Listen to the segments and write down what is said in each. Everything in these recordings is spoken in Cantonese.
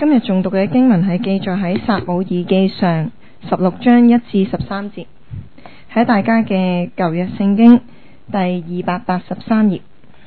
今日誦讀嘅經文係記載喺撒母耳記上16章1至13節，喺大家嘅舊約聖經第283頁。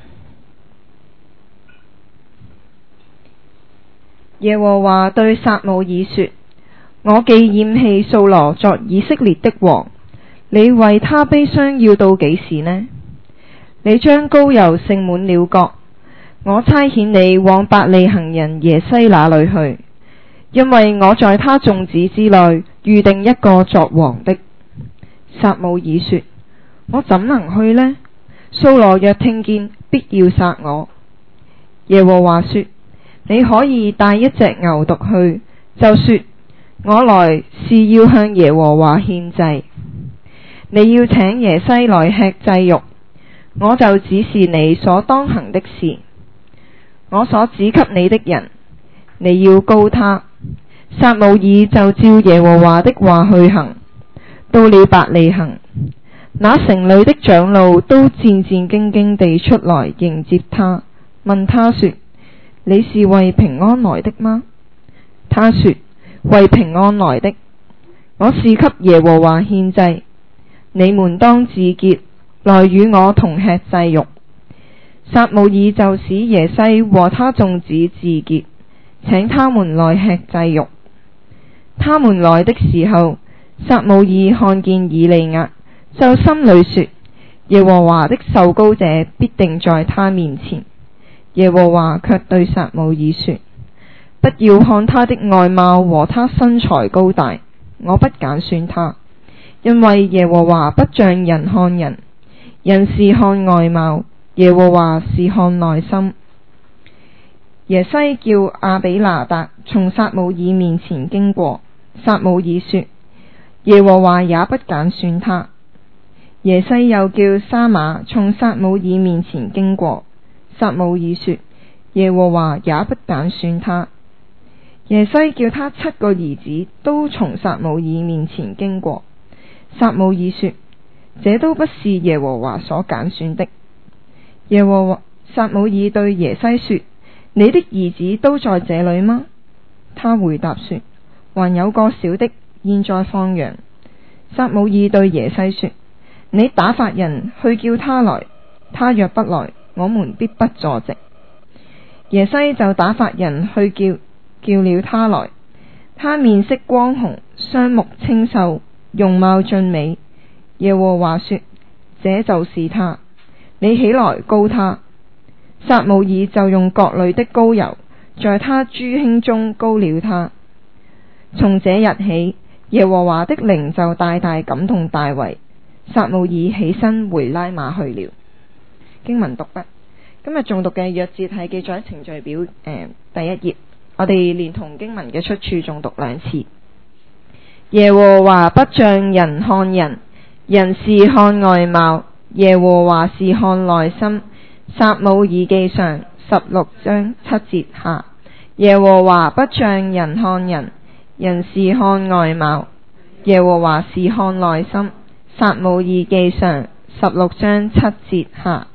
耶和華對撒母耳說：我既厭棄掃羅作以色列的王，你為他悲傷要到幾時呢？你將膏油盛滿了國，我差遣你往伯利恆人耶西那裏去，因為我在他眾子之內預定一個作王的。撒母耳說：我怎能去呢？掃羅若聽見，必要殺我。耶和華說：你可以帶一隻牛犢去，就說我來是要向耶和華獻祭。你要請耶西來吃祭肉，我就指示你所當行的事。我所指給你的人，你要膏他。撒母耳就照耶和華的話去行，到了伯利恆，那城裏的長老都戰戰兢兢地出來迎接他，問他說：你是為平安來的嗎？他說：為平安來的。我是給耶和華獻祭，你們當自潔，來與我同吃祭肉。撒母耳就使耶西和他眾子自潔，請他們來吃祭肉。他們來的時候，撒母耳看見以利押，就心裏說：耶和華的受膏者必定在他面前。耶和華卻對撒母耳說：不要看他的外貌和他身材高大，我不揀選他，因為耶和華不像人看人，人是看外貌，耶和華是看內心。耶西叫亞比拿達從撒母耳面前經過，撒母耳說：耶和華也不揀選他。耶西又叫沙馬從撒母耳面前經過，撒母耳說：耶和華也不揀選他。耶西叫他7個兒子都從撒母耳面前經過，撒母耳說：這都不是耶和華所揀選的。撒母耳對耶西說：你的兒子都在這裏嗎？他回答說：還有個小的，現在放羊。撒母耳對耶西說：你打發人去叫他來，他若不來，我們必不坐席。耶西就打發人去叫了他來，他面色光紅，雙目清秀，容貌俊美。耶和華說：這就是他，你起來膏他。撒母耳就用國裏的膏油，在他諸兄中膏了他。從這日起，耶和華的靈就大大感動大衛。撒母耳起身回拉馬去了。經文讀畢。今日誦讀嘅約節係記載喺程序表第一頁。我哋連同經文嘅出處誦讀2次。耶和華不像人看人，人是看外貌，耶和華是看內心。撒母耳記上16章7節下。耶和華不像人看人，人是看外貌，耶和華是看內心。撒母耳記上16章7節下。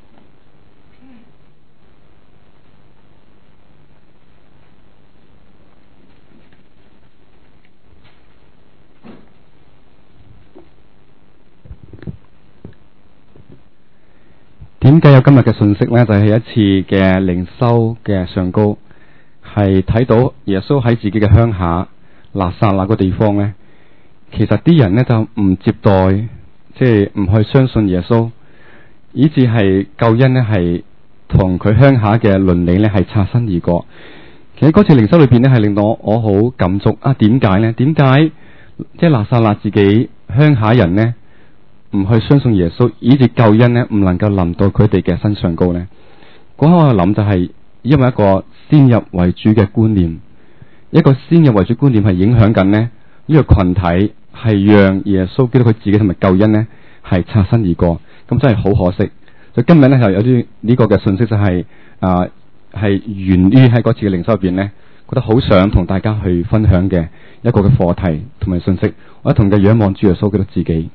點解有今日嘅信息呢？就係一次嘅靈修嘅上高，係睇到耶穌喺自己嘅鄉下拿撒勒個地方呢，其實啲人呢就唔接待，即係唔去相信耶穌，以至係救恩呢係同佢鄉下嘅鄰里呢係擦身而過。其實嗰次靈修裏邊呢係令到我好感觸啊！點解呢？點解即係拿撒勒自己鄉下人呢唔去相信耶穌，以致救恩呢唔能夠臨到佢哋嘅身上高呢？嗰刻我諗就係因為一個先入為主嘅觀念，一個先入為主觀念係影響緊呢個群體，係讓耶穌基督佢自己同埋救恩呢係擦身而過。咁真係好可惜。所以今日呢就有啲呢個嘅信息就係係源於喺嗰次嘅靈修入邊呢，覺得好想同大家去分享嘅一個嘅課題同埋信息。我一同嘅仰望主耶穌基督自己。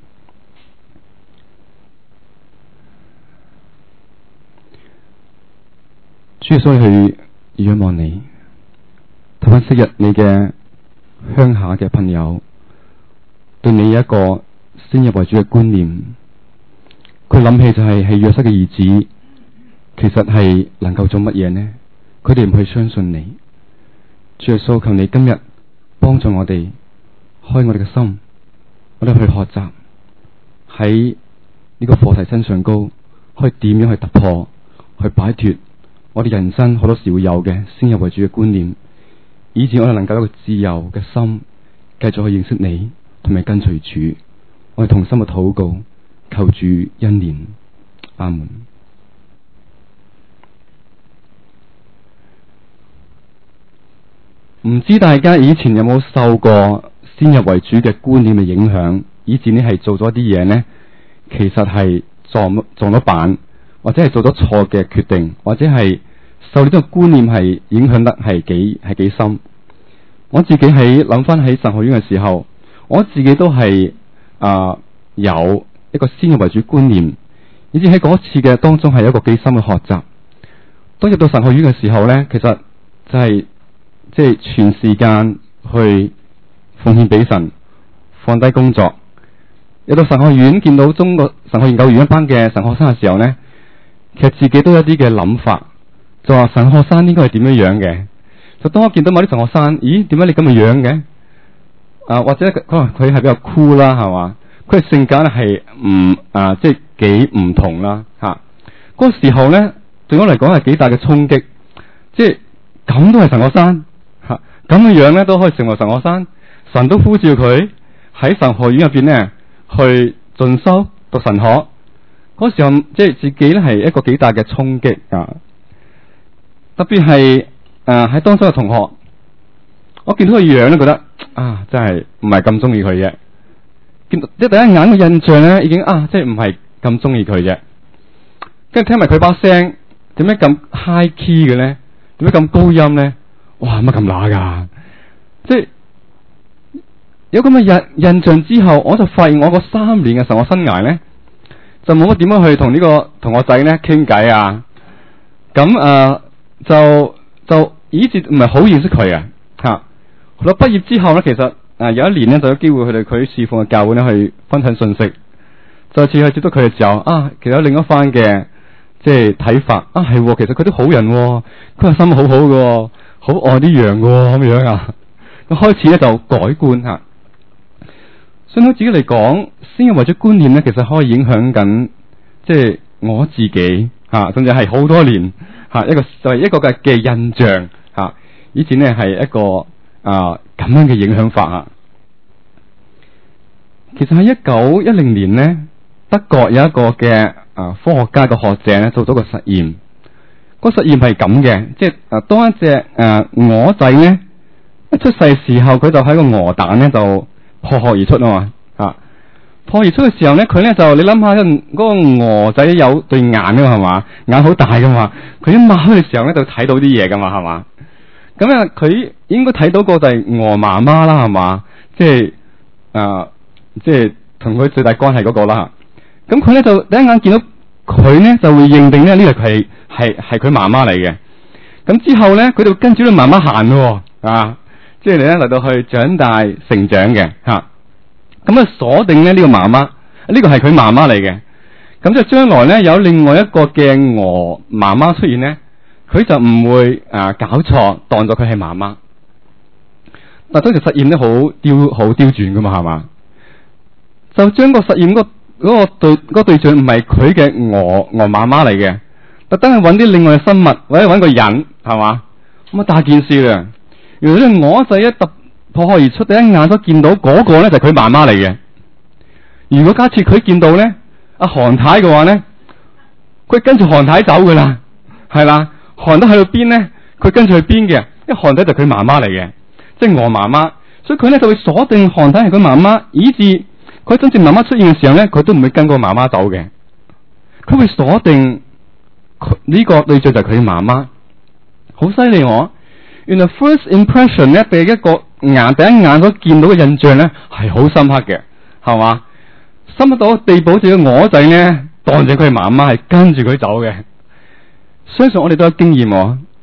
主耶穌去仰望你，同翻昔日你嘅鄉下嘅朋友對你一個先入為主嘅觀念，佢諗起就係約瑟嘅兒子，其實係能夠做乜嘢呢？佢哋唔去相信你。主耶穌，求你今日幫助我哋，開我哋嘅心，我哋去學習喺呢個課題身上高，可以點樣去突破，去擺脫我哋人生好多時會有嘅先入為主嘅觀念，以致我哋能夠有一個自由嘅心，繼續去認識你，同埋跟隨主。我哋同心嘅禱告，求主恩憐。阿門。唔知大家以前有冇受過先入為主嘅觀念嘅影響，以致你係做咗啲嘢呢？其實係撞咗板，或者係做咗錯嘅決定，或者係受呢種觀念係影響得係幾深。我自己喺諗翻喺神學院嘅時候，我自己都係有一個先入為主觀念，以至喺嗰次嘅當中係有一個幾深嘅學習。當入到神學院嘅時候呢，其實就係即係全時間去奉獻俾神，放低工作。入到神學院見到中國神學研究院一班嘅神學生嘅時候呢，其實自己都有一啲嘅諗法，就話神學生應該係點樣樣嘅。就當我見到某啲神學生，咦，點解你咁嘅樣嘅？或者可能佢係比較酷啦，係嘛？佢嘅性格咧係即係幾唔同啦，吓。嗰個時候咧，對我嚟講係幾大嘅衝擊，即係咁都係神學生，吓咁嘅樣咧都可以成為神學生，神都呼召佢喺神學院入邊咧去進修讀神學。嗰時候即係自己咧係一個幾大嘅衝擊啊！特別係喺當中嘅同學，我見到個樣咧，覺得真係唔係咁中意佢嘅。見到即係第一眼嘅印象咧，已經即係唔係咁中意佢嘅。跟住聽埋佢把聲，點解咁 high key 嘅咧？點解咁高音咧？哇，乜咁乸噶？即係有咁嘅印象之後，我就發現我個3年嘅神學生涯咧，就冇乜點樣去同呢個同學仔咧傾偈啊。咁就以至唔係好認識佢啊。吓，我畢業之後咧，其實有一年咧就有機會去到佢侍奉嘅教會咧去分享信息。再次去接觸佢嘅時候，其實有另一番嘅即係睇法。係，其實佢啲好人，佢個心好好嘅，好愛啲羊嘅咁樣啊。咁開始咧就改觀吓。相對自己嚟講，先入為主觀念咧，其實可以影響緊即係我自己甚至係好多年一個就係一個嘅印象以前咧係一個咁樣嘅影響法。其實喺1910年咧，德國有一個嘅科學家嘅學者咧做咗個實驗。個實驗係咁嘅，即係當一隻鵝仔咧一出世時候，佢就喺個鵝蛋咧就破殼而出啊嘛。破而出嘅時候咧，佢咧就你諗下，嗰個鵝仔有對眼噶嘛，係嘛？眼好大噶嘛，佢一擘開嘅時候咧就睇到啲嘢噶嘛，係嘛？咁佢應該睇到個就係鵝媽媽啦，係嘛？即係同佢最大關係嗰個啦。咁佢咧就第一眼見到佢咧就會認定咧呢個係佢媽媽嚟嘅。咁之後咧佢就跟住個媽媽行咯，即係你咧嚟到去長大成長嘅吓。咁鎖定咧呢個媽媽，呢個係佢媽媽嚟嘅。咁就將來咧有另外一個嘅鵝媽媽出現咧，佢就唔會搞錯，當作佢係媽媽。但當時實驗咧好刁鑽噶嘛，係嘛？就將個實驗嗰個對象唔係佢嘅鵝媽媽嚟嘅，特登係揾啲另外嘅生物或者揾個人，係嘛？咁大件事啦！原來呢鵝仔一突破殼而出，第一眼都見到嗰個咧就係佢媽媽嚟嘅。如果假設佢見到咧阿韓太嘅話咧，佢跟住韓太走噶啦，係啦，韓太去到邊咧，佢跟住去邊嘅，因為韓太就係佢媽媽嚟嘅，即係鵝媽媽，所以佢咧就會鎖定韓太係佢媽媽，以致佢真正媽媽出現嘅時候咧，佢都唔會跟個媽媽走嘅，佢會鎖定呢個對象就係佢媽媽，好犀利喎！原來 first impression 咧，第一眼所見到嘅印象咧，係好深刻嘅，係嘛？深刻到地步，好似個鵝仔咧，當住佢媽媽係跟住佢走嘅。相信我哋都有經驗喎。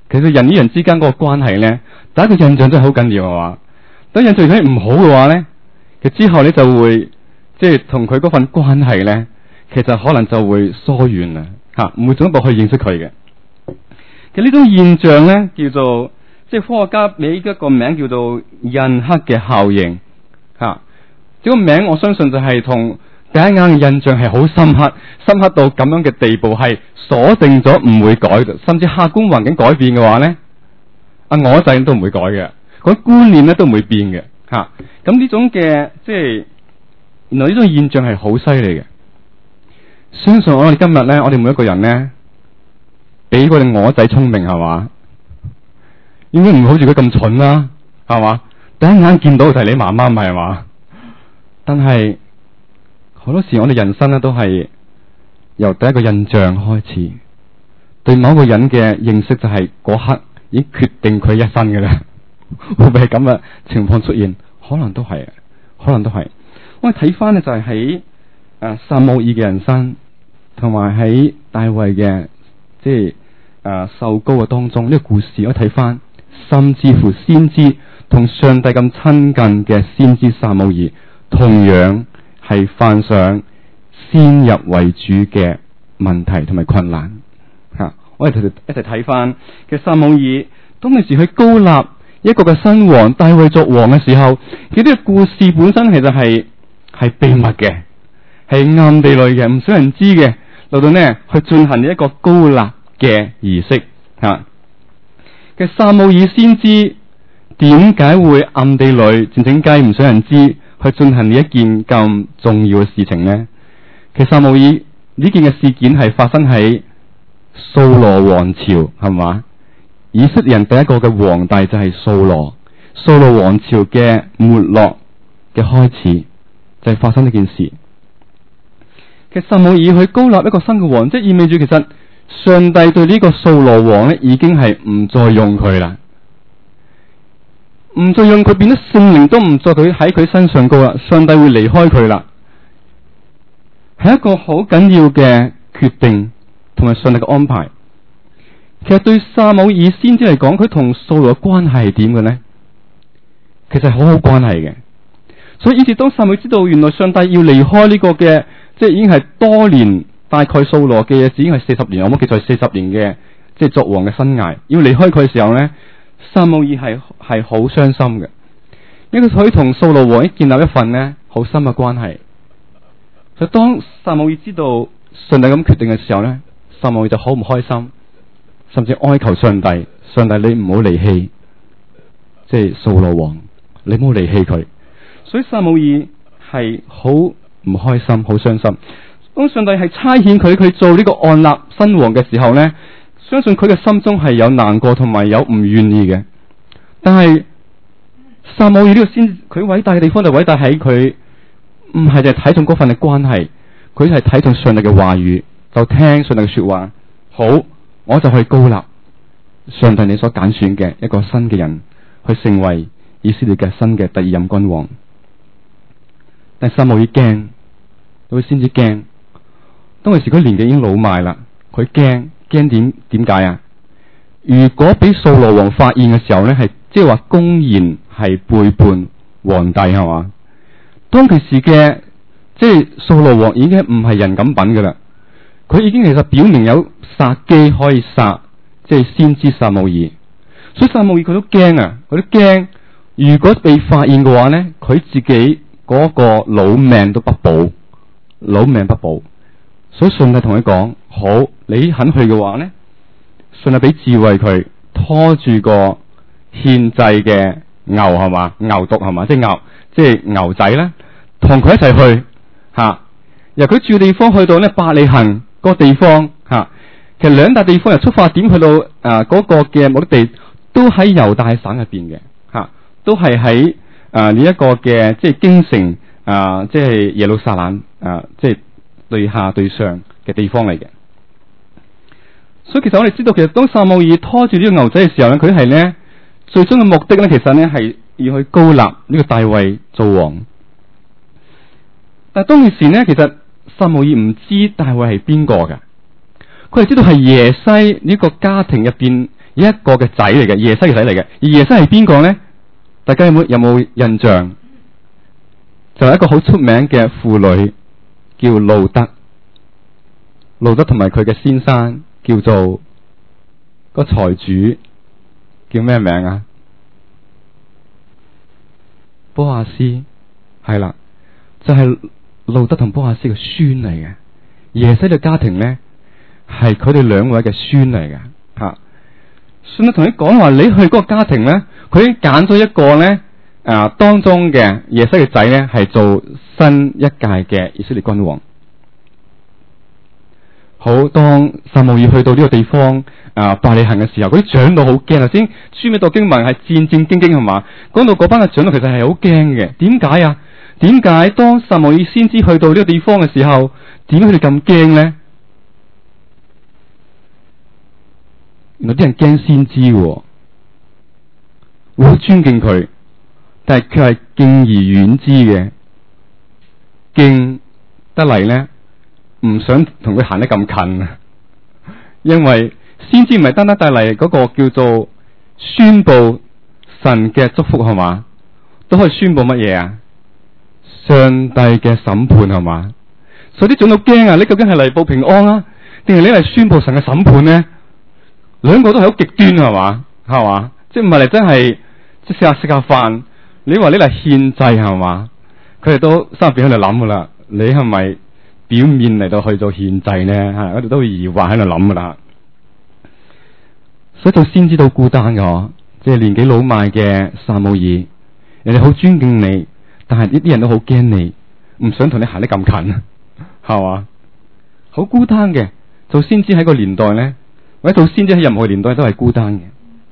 其實人與人之間嗰個關係咧，第一個印象真係好緊要係嘛。等印象如果唔好嘅話咧，其實之後咧就會即係同佢嗰份關係咧，其實可能就會疏遠啦嚇，唔會進一步去認識佢嘅。其實呢種現象咧叫做即係科學家俾一個名叫做印刻嘅效應嚇。呢個名我相信就係同第一眼嘅印象係好深刻，深刻到咁樣嘅地步係鎖定咗唔會改，甚至客觀環境改變嘅話咧，我仔都唔會改嘅，嗰啲觀念咧都唔會變嘅嚇。咁呢種嘅即係原來呢種現象係好犀利嘅。相信我哋今日咧，我哋每一個人咧，比我哋我仔聰明係嘛，應該唔好似佢咁蠢啦，係嘛？第一眼見到就係你媽媽，唔係嘛？但係好多時我哋人生咧都係由第一個印象開始，對某個人嘅認識就係嗰刻已經決定佢一生嘅啦。會唔會係咁嘅情況出現？可能都係，可能都係。我哋睇翻咧就係喺撒母耳嘅人生，同埋喺大衛嘅即係受膏嘅當中呢個故事，我睇翻，甚至乎先知同上帝咁親近嘅先知撒母耳，同樣係犯上先入為主嘅問題同埋困難吓。我哋一齊睇翻嘅撒母耳，當其時去膏立一個嘅新王大衛作王嘅時候，佢呢個故事本身其實係秘密嘅，係暗地裏嘅，唔少人知嘅，嚟到呢去進行一個膏立嘅儀式吓。嘅撒母耳先知點解會暗地裏靜靜雞唔想人知去進行呢一件咁重要嘅事情呢？其實撒母耳呢件嘅事件係發生喺掃羅王朝，係嘛？以色列人第一個嘅皇帝就係掃羅，掃羅王朝嘅沒落嘅開始就係發生呢件事。其實撒母耳去膏立一個新嘅王，即係意味住其實上帝對呢個掃羅王咧已經係唔再用佢啦，唔再用佢，變得聖靈都唔再佢喺佢身上高啦，上帝會離開佢啦，係一個好緊要嘅決定同埋上帝嘅安排。其實對撒母耳先知嚟講，佢同掃羅嘅關係係點嘅呢？其實係好好關係嘅。所以以至當撒母耳知道原來上帝要離開呢個嘅，即係已經係多年，大概掃羅嘅日子已經係40年，我冇記錯係40年嘅，即係作王嘅生涯，要離開佢嘅時候呢，撒母耳係好傷心嘅，因為佢同掃羅王建立一份呢好深嘅關係。所以當撒母耳知道上帝咁決定嘅時候呢，撒母耳就好唔開心，甚至哀求上帝，上帝你唔好離棄，即係掃羅王，你唔好離棄佢。所以撒母耳係好唔開心，好傷心。當上帝係差遣佢做呢個按立新王嘅時候呢，相信佢嘅心中係有難過同埋有唔願意嘅。但係撒母耳呢個先，佢偉大嘅地方就偉大喺佢唔係就係睇重嗰份嘅關係，佢係睇重上帝嘅話語，就聽上帝嘅說話。好，我就去膏立上帝你所揀選嘅一個新嘅人，去成為以色列嘅新嘅第二任君王。但撒母耳驚，佢先至驚。當其時佢年紀已經老邁啦，佢驚點解啊？如果俾掃羅王發現嘅時候呢，係即係話公然係背叛皇帝，係嘛？當其時嘅即係掃羅王已經唔係人咁品噶啦，佢已經其實表明有殺機可以殺，即係先知撒母耳。所以撒母耳佢都驚啊，佢都驚，如果被發現嘅話呢，佢自己嗰個老命都不保，老命不保。所以上帝同佢講：好，你肯去嘅話呢，上帝俾智慧佢，拖住個獻祭嘅牛，係嘛，牛犢，係嘛，即係牛仔咧，同佢一齊去吓。由佢住嘅地方去到呢伯利恆個地方吓，其實兩笪地方由出發點去到嗰個嘅目的地都喺猶大省入邊嘅吓，都係喺呢一個嘅即係京城即係耶路撒冷即係對下對上嘅地方嚟嘅。所以其實我哋知道，其實當撒母耳拖住呢個牛仔嘅時候咧，佢係呢最終嘅目的咧，其實呢係要去膏立呢個大衛做王。但係當其時呢，其實撒母耳唔知大衛係邊個嘅，佢係知道係耶西呢個家庭入邊一個嘅仔嚟嘅，耶西嘅仔嚟嘅。而耶西係邊個呢？大家有冇印象？就係一個好出名嘅婦女，叫路德。路德同埋佢嘅先生叫做個財主，叫咩名啊？波亞斯，係啦，就係路德同波亞斯嘅孫嚟嘅。耶西嘅家庭呢，係佢哋兩位嘅孫嚟嘅吓。孫德同你講話，你去嗰個家庭呢，佢已經揀咗一個呢，當中嘅耶西嘅仔呢，係做新一屆嘅以色列君王。好，當撒母耳去到呢個地方伯利恆嘅時候，嗰啲長老好驚。頭先書尾讀經文係戰戰兢兢係嘛？講到嗰班嘅長老其實係好驚嘅。點解啊？點解當撒母耳先知去到呢個地方嘅時候，點解佢哋咁驚呢？原來啲人驚先知喎，會好尊敬佢，但係佢係敬而遠之嘅，敬得嚟呢，唔想同佢行得咁近啊！因為先知唔係單單帶嚟嗰個叫做宣布神嘅祝福係嘛，都可以宣布乜嘢啊？上帝嘅審判係嘛？所以啲長老驚啊！你究竟係嚟報平安啊，定係你嚟宣布神嘅審判呢？兩個都係好極端係嘛？係嘛？即係唔係嚟真係即係食下飯？你話你嚟獻祭係嘛？佢哋都心入邊喺度諗噶啦，你係咪表面嚟到去做獻祭呢？吓，我哋都會疑惑喺度諗噶啦。所以做先知道孤單嘅，即係年紀老邁嘅撒母耳，人哋好尊敬你，但係呢啲人都好驚你，唔想同你行得咁近，係嘛？好孤單嘅，做先知喺個年代呢，或者做先知喺任何年代都係孤單嘅。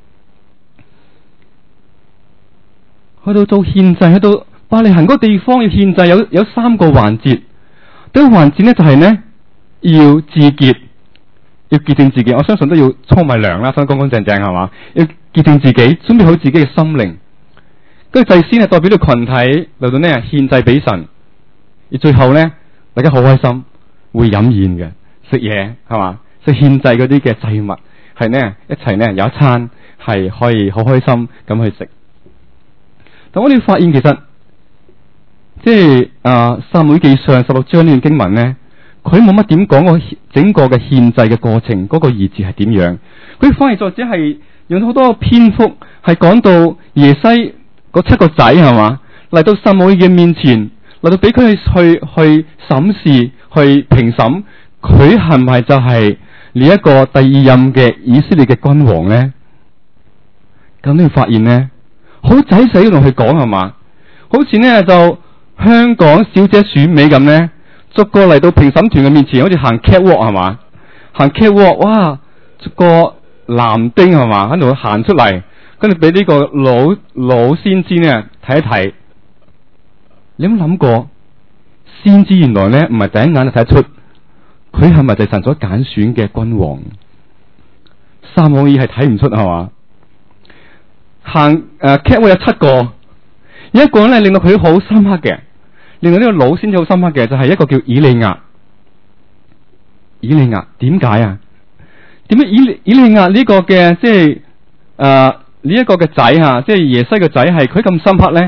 去到做獻祭，去到伯利恆嗰個地方要獻祭，有3個環節。第一個環節呢，就係呢，要自潔，要潔淨自己。我相信都要沖埋涼啦，洗乾乾淨淨係嘛，要潔淨自己，準備好自己嘅心靈。跟住祭司係代表到群體嚟到呢獻祭俾神，而最後呢，大家好開心會飲宴嘅，食嘢係嘛，食獻祭嗰啲嘅祭物係呢一齊呢有一餐係可以好開心咁去食。但我哋發現其實即係撒母耳記上16章呢段經文呢，佢冇乜點講過整個嘅獻祭嘅過程，嗰個意志係點樣？佢反而作者係用咗好多篇幅係講到耶西嗰7個仔係嘛，嚟到撒母耳嘅面前，嚟到俾佢去審視、去評審，佢係唔係就係呢一個第2任嘅以色列嘅君王呢？咁你會發現呢，好仔細同佢講係嘛，好似呢就香港小姐選美咁呢，逐個嚟到評審團嘅面前，好似行 catwalk 係嘛，行 catwalk， 哇，逐個男丁係嘛喺度行出嚟，跟住俾呢個老先知呢睇一睇。你有冇諗過，先知原來呢唔係第一眼就睇得出佢係咪就係神所揀選嘅君王？撒母耳係睇唔出係嘛？行catwalk 有7個，有一個咧令到佢好深刻嘅，令到呢個老先知好深刻嘅就係一個叫以利亞。以利亞點解啊？點解以利亞呢個嘅即係呢一個嘅仔吓，即係耶西嘅仔係佢咁深刻咧？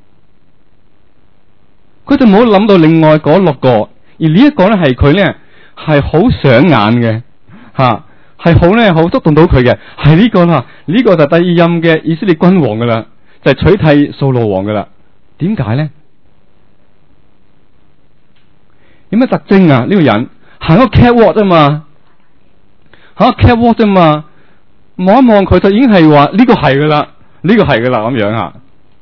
佢就冇諗到另外嗰6個，而呢一個咧係佢咧係好上眼嘅吓。係好咧，好觸動到佢嘅，係呢個啦。呢個就第2任嘅以色列君王噶啦，就係取替掃羅王噶啦。點解咧？有咩特徵啊？呢個人行個 catwalk 啫嘛，行個 catwalk 啫嘛，望一望佢就已經係話呢個係噶啦，呢個係噶啦咁樣吓。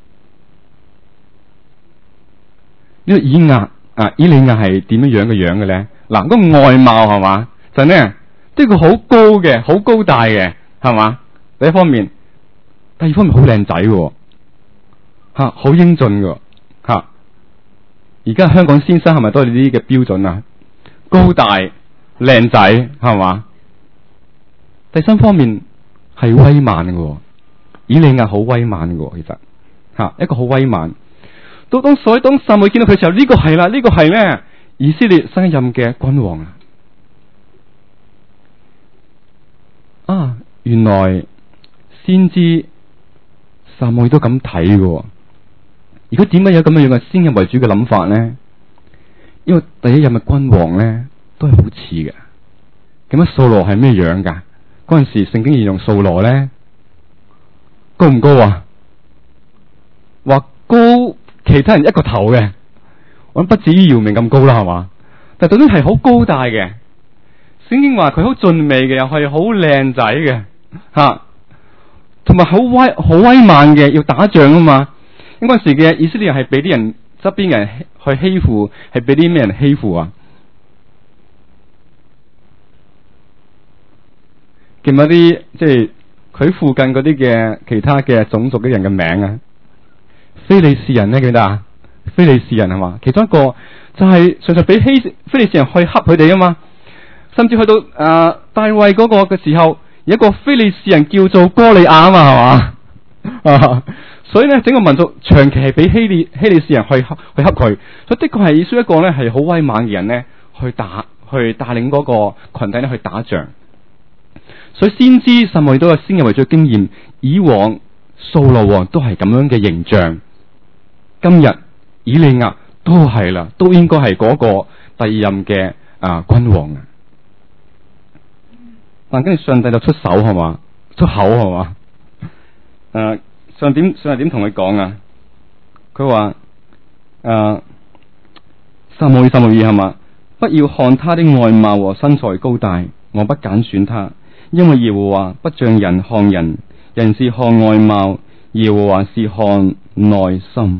呢個以利亞係點樣嘅樣嘅咧？嗱，嗰個外貌係嘛，就呢。即係佢好高嘅，好高大嘅，係嘛？第一方面，第二方面好靚仔嘅，吓好英俊嘅，吓。而家香港先生係咪都係呢啲嘅標準啊？高大、靚仔，係嘛？第三方面係威猛嘅，以利亞好威猛嘅，其實吓一個好威猛。所以當撒母耳見到佢嘅時候，呢個係啦，呢個係咧以色列新一任嘅君王啊！原來先知撒母耳都咁睇嘅。如果點解有咁樣嘅先入為主嘅諗法呢？因為第一任嘅君王呢都係好似嘅。咁啊，掃羅係咩樣噶？嗰陣時聖經形容掃羅呢，高唔高啊？話高其他人一個頭嘅，我諗不至於姚明咁高啦，係嘛？但係總之係好高大嘅。聖經話佢好俊美嘅，又係好靚仔嘅，吓，同埋好威猛嘅，要打仗啊嘛。嗰陣時嘅以色列人係俾啲人側邊嘅人去欺負，係俾啲咩人欺負啊？記唔記得啲即係佢附近嗰啲嘅其他嘅種族嘅人嘅名啊？非利士人呢，記得啊？非利士人係嘛？其中一個就係常常俾非利士人去恰佢哋啊嘛。甚至去到大衛嗰個嘅時候，有一個非利士人叫做哥利亞啊嘛，係嘛？所以咧，整個民族長期係俾希利士人去恰佢，所以的確係需要一個咧係好威猛嘅人咧去帶領嗰個群體咧去打仗。所以先知撒母耳都有先入為主嘅經驗，以往掃羅王都係咁樣嘅形象，今日以利亞都係啦，都應該係嗰個第二任嘅君王啊。但跟住上帝就出手係嘛，出口係嘛？上帝點同佢講啊？佢話撒母耳係嘛？不要看他的外貌和身材高大，我不揀選他，因為耶和華不像人看人，人是看外貌，耶和華是看內心。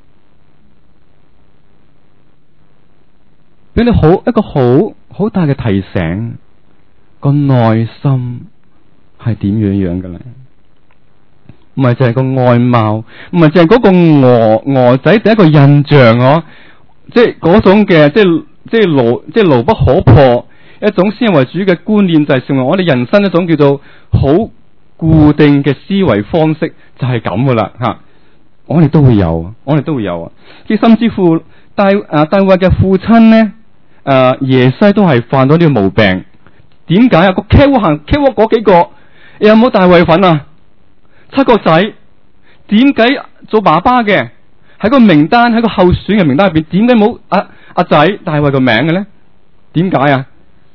俾你一個好大嘅提醒。個內心係點樣嘅咧？唔係就係個外貌，唔係就係嗰個鵝仔第一個印象哦，即係嗰種嘅，即係牢不可破一種先入為主嘅觀念，就係成為我哋人生一種叫做好固定嘅思維方式，就係咁噶啦吓。我哋都會有啊。即甚至乎大衛嘅父親咧，耶西都係犯咗呢個毛病。點解啊？個 K 窩嗰幾個有冇大衛份啊？7個仔，點解做爸爸嘅喺個名單喺個候選嘅名單入邊，點解冇阿仔大衛個名嘅咧？點解啊？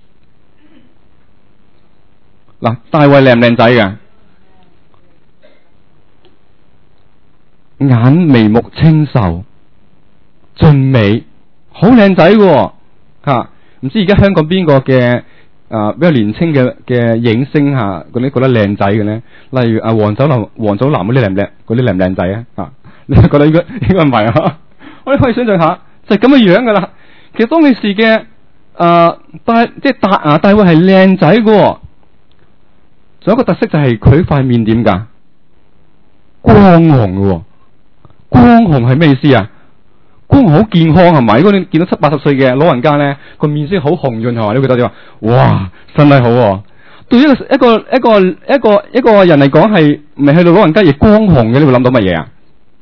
嗱，大衛靚唔靚仔嘅？眼眉目清秀，俊美，好靚仔嘅吓。唔知而家香港邊個嘅？比較年輕嘅影星吓，嗰啲覺得靚仔嘅咧，例如黃祖藍嗰啲靚唔靚？嗰啲靚唔靚仔啊？你覺得應該唔係啊？我哋可以想象下，就係咁嘅樣噶啦。其實當其時嘅大衛係靚仔嘅，仲有一個特色就係佢塊面點噶？光紅嘅，光紅係咩意思啊？光好健康係咪？如果你見到70-80歲嘅老人家咧，個面色好紅潤係嘛？你覺得點啊？哇，身體好喎！對於一個人嚟講係未去到老人家而光紅嘅，你會諗到乜嘢啊？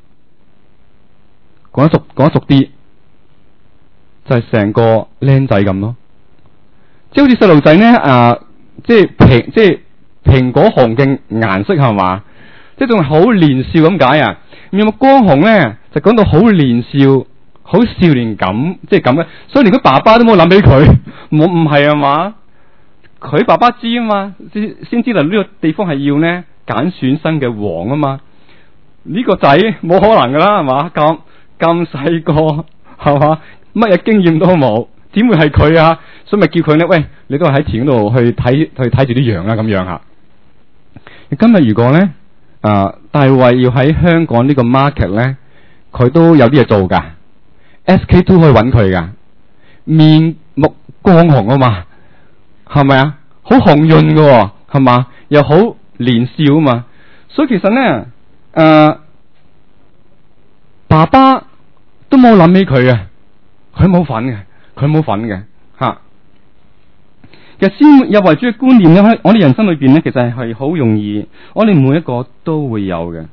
講得熟啲，就係成個僆仔咁咯。即係好似細路仔咧即係蘋果紅嘅顏色係嘛？即係仲係好年少咁解啊！有冇光紅咧？就講到好年少。好少年感，即係咁嘅，所以連佢爸爸都冇諗起佢，唔係啊嘛？佢爸爸知啊嘛，先知道呢個地方係要呢揀選新嘅王啊嘛。呢個仔冇可能噶啦，係嘛？咁細個係嘛？乜嘢經驗都冇，點會係佢啊？所以咪叫佢呢：「喂，你都係喺田嗰度去睇住啲羊啦，咁樣吓。今日如果呢，大衛要喺香港呢個 market 呢，佢都有啲嘢做噶。SK2 可以揾佢噶，面目光紅啊嘛，係咪啊？好紅潤嘅，係嘛？又好年少啊嘛，所以其實咧，爸爸都冇諗起佢啊，佢冇份嘅吓。其實先入為主嘅觀念咧，喺我哋人生裏邊咧，其實係好容易，我哋每一個都會有嘅，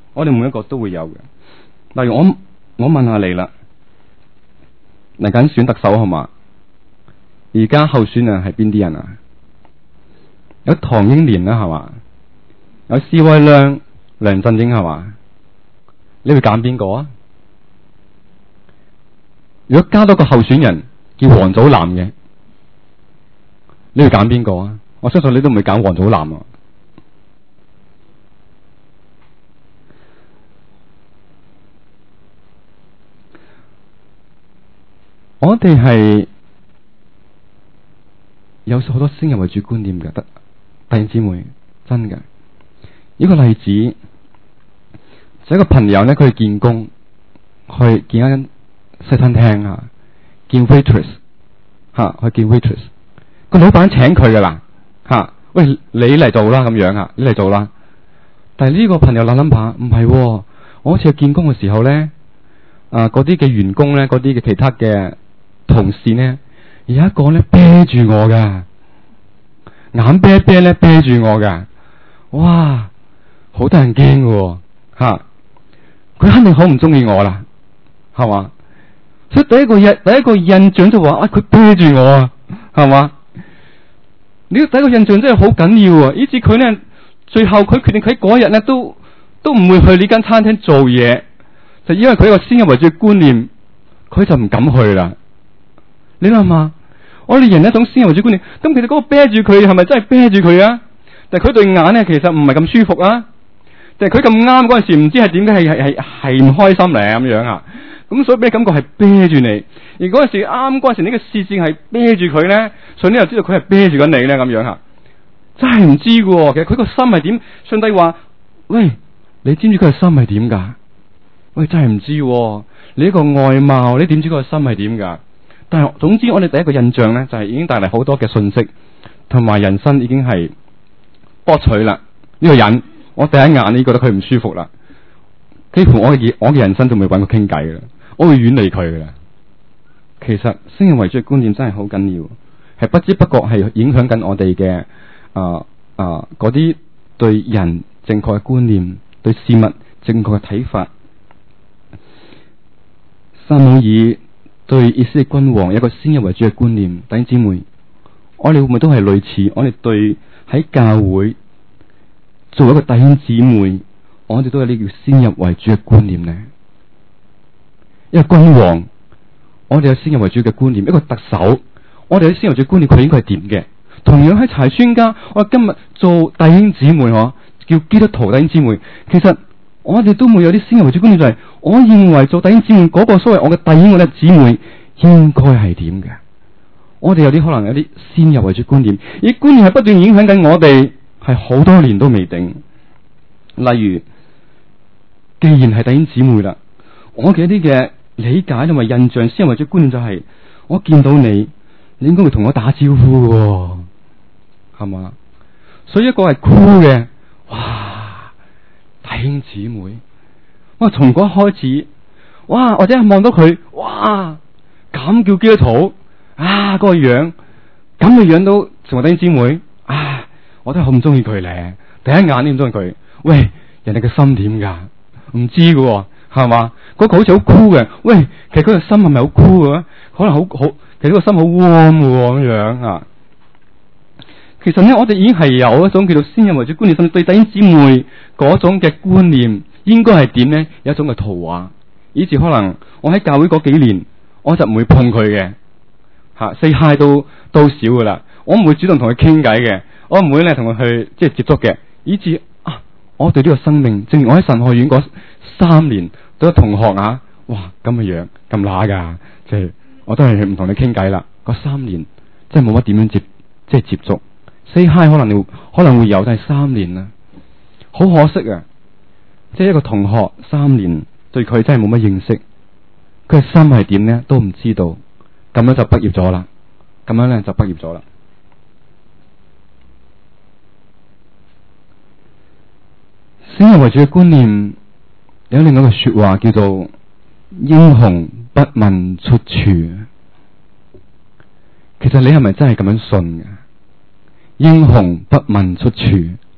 例如我問下你啦。嚟緊選特首係嘛？而家候選人係邊啲人啊？有唐英年啦係嘛？有施威亮， 梁振英係嘛？你會揀邊個啊？如果加多個候選人叫王祖藍嘅，你會揀邊個啊？我相信你都唔會揀王祖藍啊！我哋係有好多先入為主觀念嘅，弟兄姊妹，真嘅。一個例子就一個朋友咧，佢去見工，去見一間西餐廳啊，見 waitress 吓，去見 waitress。個老闆請佢噶啦吓，喂，你嚟做啦咁樣啊，你嚟做啦。但係呢個朋友諗諗下，唔係，我好似去見工嘅時候咧，嗰啲嘅員工咧，嗰啲嘅其他嘅同事咧，有一個咧啤住我噶，眼啤啤咧啤住我噶，哇，好得人驚嘅吓，佢肯定好唔中意我啦，係嘛？所以第一個印象就話佢啤住我啊，係嘛？呢個第一個印象真係好緊要啊，以至佢咧最後佢決定佢嗰日咧都唔會去呢間餐廳做嘢，就因為佢一個先入為主嘅觀念，佢就唔敢去啦。你諗下，我哋人一種先入為主觀念，咁其實嗰個啤住佢係咪真係啤住佢啊？但係佢對眼咧其實唔係咁舒服啊？定係佢咁啱嗰陣時唔知係點解係唔開心嚟咁樣啊？咁所以俾你感覺係啤住你，而嗰陣時啱嗰陣時呢個視線係啤住佢咧，所以你又知道佢係啤住緊你咧咁樣啊？真係唔知嘅，其實佢個心係點？上帝話：喂，你知唔知佢個心係點噶？喂，真係唔知，你呢個外貌，你點知佢個心係點噶？但係總之，我哋第一個印象咧，就係已經帶嚟好多嘅信息，同埋人生已經係博取啦。呢個人，我第一眼已經覺得佢唔舒服啦，幾乎我嘅人生都未揾佢傾偈噶啦，我會遠離佢噶啦。其實先入為主嘅觀念真係好緊要，係不知不覺係影響緊我哋嘅嗰啲對人正確嘅觀念，對事物正確嘅睇法。撒母耳對以色列君王有一個先入為主嘅觀念，弟兄姊妹，我哋會唔會都係類似？我哋對喺教會做一個弟兄姊妹，我哋都有呢叫先入為主嘅觀念呢？一個君王，我哋有先入為主嘅觀念；一個特首，我哋有先入為主觀念，佢應該係點嘅？同樣喺柴宣家，我哋今日做弟兄姊妹，叫基督徒弟兄姊妹，其實我哋都會有啲先入為主觀念，就係我認為做弟兄姊妹嗰個所謂我嘅弟兄我嘅姊妹應該係點嘅？我哋有啲可能有啲先入為主觀念，而觀念係不斷影響緊我哋，係好多年都未定。例如，既然係弟兄姊妹啦，我嘅一啲嘅理解同埋印象先入為主觀念就係，我見到你應該會同我打招呼嘅，係嘛？所以一個係酷嘅，哇，弟兄姊妹，我從嗰開始，哇，或者係望到佢，哇，咁叫基督徒啊，嗰個樣，咁嘅樣都成為弟兄姊妹，啊，我都係好唔中意佢咧，第一眼都唔中意佢。喂，人哋嘅心點噶？唔知嘅，係嘛？嗰個好似好酷嘅，喂，其實佢個心係咪好酷嘅？可能好，其實個心好 warm 嘅咁樣啊。其實咧，我哋已經係有一種叫做先入為主觀念，甚至對弟兄姊妹嗰種嘅觀念，應該係點咧？有一種嘅圖畫，以至可能我喺教會嗰幾年，我就唔會碰佢嘅，吓 say hi 都少噶啦，我唔會主動同佢傾偈嘅，我唔會咧同佢去即係接觸嘅，以至我對呢個生命，正如我喺神學院嗰3年，都有同學啊，哇咁嘅樣咁乸噶，即係我都係唔同你傾偈啦。嗰3年真係冇乜點樣接觸 ，say hi 可能會有，但係3年啦，好可惜啊！即係一個同學3年對佢真係冇乜認識，佢嘅心係點咧都唔知道，咁樣就畢業咗啦，咁樣咧就畢業咗啦。先入為主嘅觀念有另外一個說話叫做英雄不問出處。其實你係咪真係咁樣信嘅？英雄不問出處。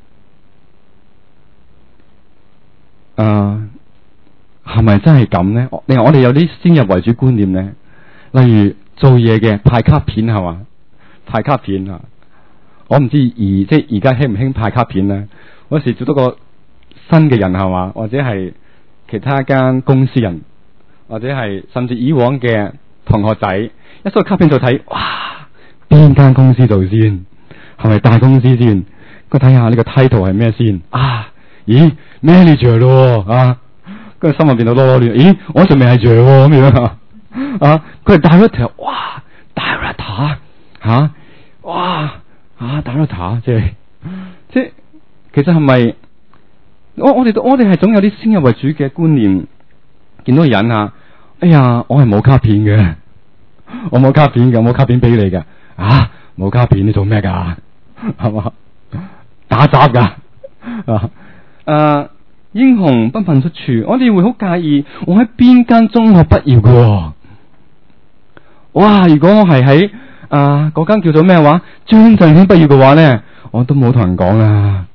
係咪真係咁呢？另外我哋有啲先入為主觀念呢，例如做嘢嘅派卡片係嘛？派卡片啊，我唔知即係而家興唔興派卡片呢？嗰時做多個新嘅人係嘛，或者係其他間公司人，或者係甚至以往嘅同學仔，一收到卡片就睇，哇，邊間公司做先？係咪大公司先？佢睇下呢個 title 係咩先？啊，咦 manager 咯啊，跟住心入邊就囉囉亂，咦，我仲未係 manager 咁樣啊，佢係 director， 哇 director 吓，哇啊 director， 即係其實係咪我哋係總有啲先入為主嘅觀念，見到個人啊，哎呀，我係冇卡片嘅，我冇卡片嘅，冇卡片俾你嘅，啊，冇卡片你做咩噶？係嘛，打雜噶英雄不問出處，我哋會好介意我喺邊間中學畢業嘅。哇！如果我係喺嗰間叫做咩話張振興畢業嘅話咧，我都冇同人講啦。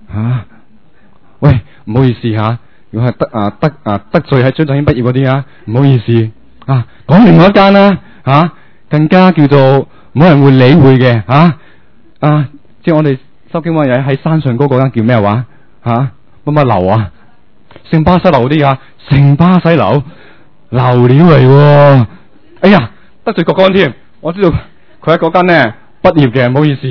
喂，唔好意思吓，如果係得罪喺張振興畢業嗰啲唔好意思講另外一間啦更加叫做冇人會理會嘅即係我哋收經灣喺山上嗰間叫咩話乜樓啊？聖巴西樓嗰啲聖巴西樓流料嚟喎。哎呀，得罪國干添，我知道佢喺嗰間呢畢業嘅，唔好意思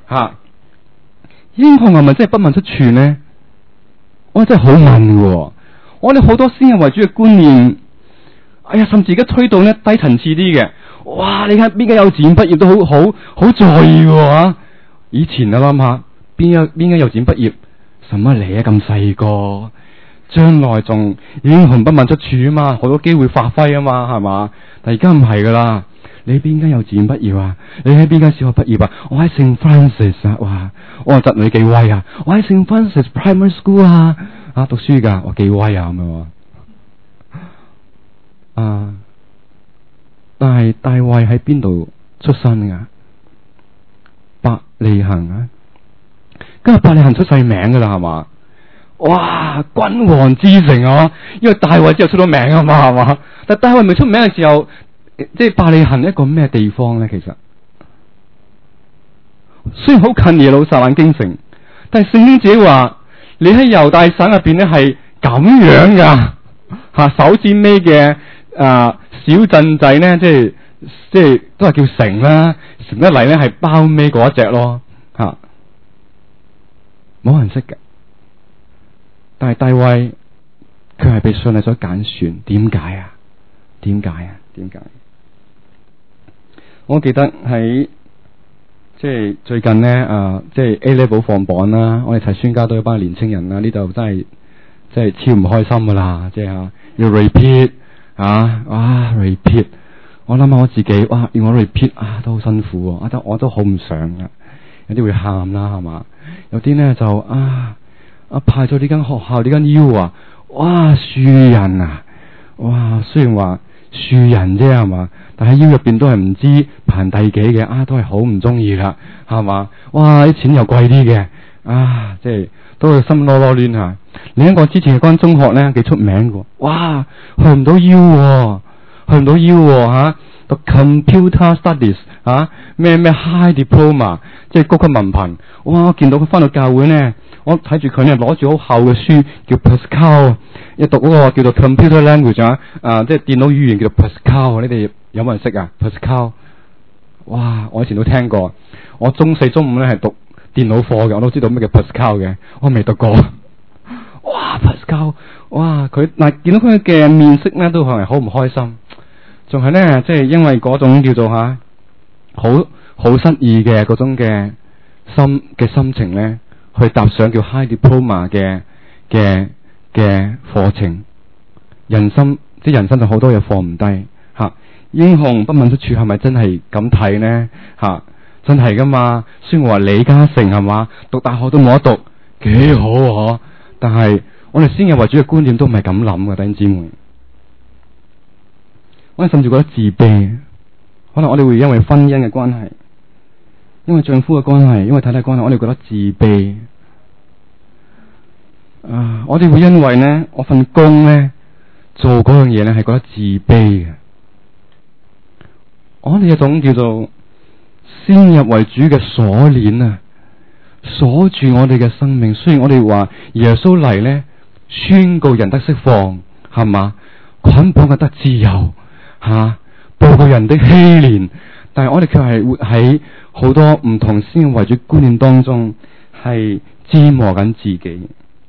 英雄係咪真係不問出處呢？我真係好問喎。我哋好多先入為主嘅觀念，哎呀，甚至而家推到呢低層次啲嘅。哇！你睇邊間幼稚園畢業都好在意喎以前諗下邊間幼稚園畢業，什麼嚟咁細個，將來仲英雄不問出處啊嘛，好多機會發揮啊嘛，係嘛？但而家唔係噶啦，你邊間幼稚園畢業啊？你喺邊間小學畢業啊？我喺聖 Francis 哇！我話侄女幾威啊！我喺聖 Francis Primary School 讀書噶，我幾威咁樣但係大衛喺邊度出生噶？伯利恆今日伯利恆出世名噶啦，係嘛？哇，君王之城因為大衛之後出咗名啊嘛，係嘛？但大衛未出名嘅時候，即係伯利恆一個咩地方咧？其實雖然好近耶路撒冷京城，但係聖經自己話，你喺猶大省入邊咧係咁樣噶首至尾嘅小鎮仔咧，即係都係叫城啦，城一嚟咧係包尾嗰一隻咯冇人識嘅。但係大衛佢係被上帝所揀選，點解？我記得喺即係最近呢，即係 A Level 放榜啦，我哋齊宣教都有班年青人啦，呢度真係超唔開心噶啦，即係要 repeat repeat。我諗下我自己，哇，要我 repeat 都好辛苦喎，我都好唔想噶，有啲會喊啦，係嘛？有啲呢就派咗呢間學校呢間 U 哇，樹人哇，雖然話樹人啫，係嘛？但喺 U 入邊都係唔知排第幾嘅，都係好唔中意啦，係嘛？哇，啲錢又貴啲嘅，即係都會心囉囉攣另一個之前嗰間中學呢，幾出名嘅，哇，去唔到 U 讀 Computer Studies 咩 High Diploma， 即係高級文憑。哇！我見到佢翻到教會呢，我睇住佢呢攞住好厚嘅書，叫 Pascal， 一讀嗰個叫做 Computer Language 即係電腦語言叫做 Pascal。你哋有冇人識Pascal？ 哇！我以前都聽過。我中四中五呢係讀電腦課嘅，我都知道咩叫 Pascal 嘅，我未讀過。哇 ！Pascal， 哇！佢見到佢嘅面色呢，都係好唔開心。仲係呢，即係因為嗰種叫做好失意嘅嗰種嘅心情呢，去踏上叫 High Diploma 嘅課程。人生就好多嘢放唔低英雄不問出處係咪真係咁睇呢？真係噶嘛？雖然話李嘉誠係嘛，讀大學都冇得讀，幾好但係我哋先入為主嘅觀念都唔係咁諗嘅，弟兄姊妹。我哋甚至覺得自卑，可能我哋會因為婚姻嘅關係，因為丈夫嘅關係，因為太太關係，我哋覺得自卑。我哋會因為呢，我份工呢，做嗰樣嘢呢，係覺得自卑嘅。我哋有一種叫做先入為主嘅鎖鏈鎖住我哋嘅生命。雖然我哋話耶穌嚟呢，宣告人得釋放，係嘛，捆綁嘅得自由，報告人的禧年，但係我哋卻係活喺好多唔同先入為主觀念當中，係折磨緊自己。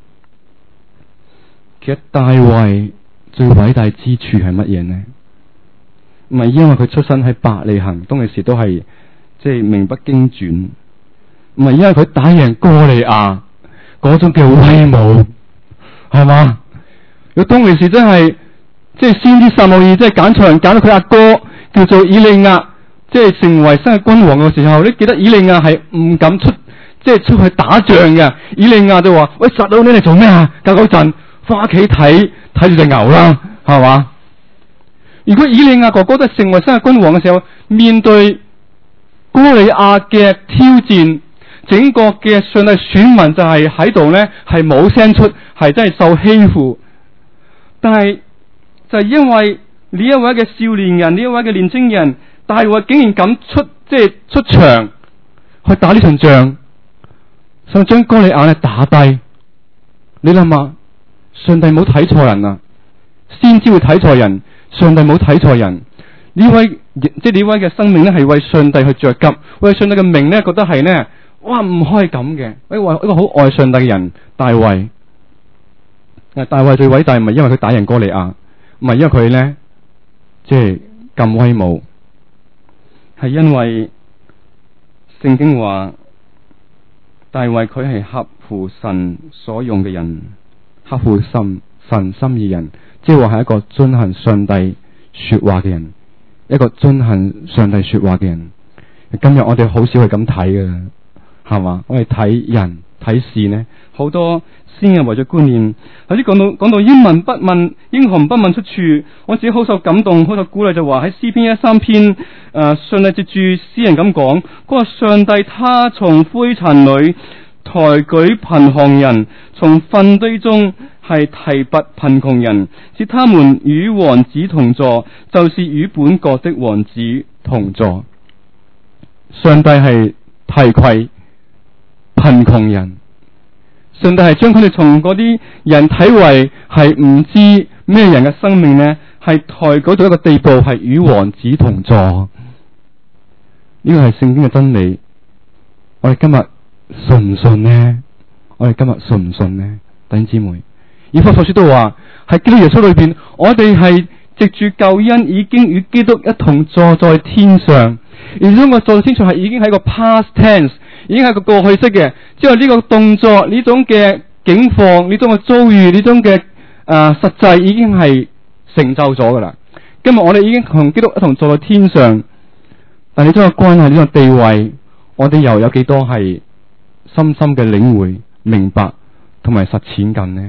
其實大衛最偉大之處係乜嘢呢？唔係因為佢出生喺伯利恆，當其時都係即係名不經傳，唔係因為佢打贏哥利亞嗰種嘅威武，係嘛？佢當其時真係即係先知撒母耳，即係揀錯人，揀到佢阿哥叫做以利亞，即係成為新嘅君王嘅時候，你記得以利亞係唔敢出去打仗嘅。以利亞就話：喂，撒到你嚟做咩啊？隔嗰陣翻屋企睇住隻牛啦，係嘛？如果以利亞哥哥都成為新嘅君王嘅時候，面對哥利亞嘅挑戰，整個嘅上帝選民就係喺度呢，係冇聲出，係真係受欺負。但係就係因為呢一位嘅少年人，呢一位嘅年青人，大衛竟然敢出場去打呢場仗，想將哥利亞呢打低。你諗下，上帝冇睇錯人啊，先知會睇錯人。上帝冇睇錯人，呢位嘅生命呢係為上帝去着急，為上帝嘅名呢覺得係呢，哇唔可以咁嘅，一個好愛上帝嘅人，大衛最偉大唔係因為佢打贏哥利亞，唔係因為佢呢即係咁威武，係因為聖經話大衛佢係合乎神所用嘅人，合乎神心意人。即係話係一個遵行上帝說話嘅人，一個遵行上帝說話嘅人。今日我哋好少係咁睇嘅，係嘛？我哋睇人睇事呢，好多先入為主觀念。頭先講到英雄不問出處，我自己好受感動，好受鼓勵，就話喺詩篇103篇，上帝接住詩人咁講，佢話上帝他從灰塵裏抬舉貧窮人，從糞堆中係提拔貧窮人，使他們與王子同坐，就是與本國的王子同坐。上帝係提攜貧窮人，上帝係將佢哋從嗰啲人睇為係唔知咩人嘅生命呢，係抬舉到一個地步，係與王子同坐。呢個係聖經嘅真理。我哋今日信唔信呢？我哋今日信唔信呢？弟兄姊妹，以弗所書都話喺基督耶穌裏邊，我哋係藉住救恩已經與基督一同坐在天上。而呢個坐在天上係已經係個 past tense， 已經係個過去式嘅，即係呢個動作，呢種嘅境況，呢種嘅遭遇，呢種嘅實際已經係成就咗噶啦。今日我哋已經同基督一同坐在天上，但係呢種嘅關係，呢種地位，我哋又有幾多係深深嘅領會、明白同埋實踐緊呢？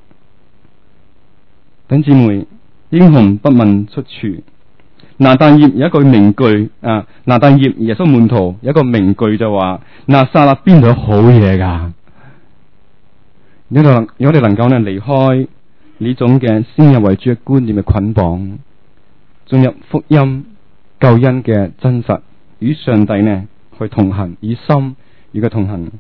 弟兄姊妹，英雄不問出處。拿但業有一句名句拿但業耶穌門徒有一個名句就話：拿撒勒邊度有好嘢噶？如果我哋能夠呢離開呢種嘅先入為主嘅觀念嘅捆綁，進入福音救恩嘅真實，與上帝呢去同行，以心與佢同行。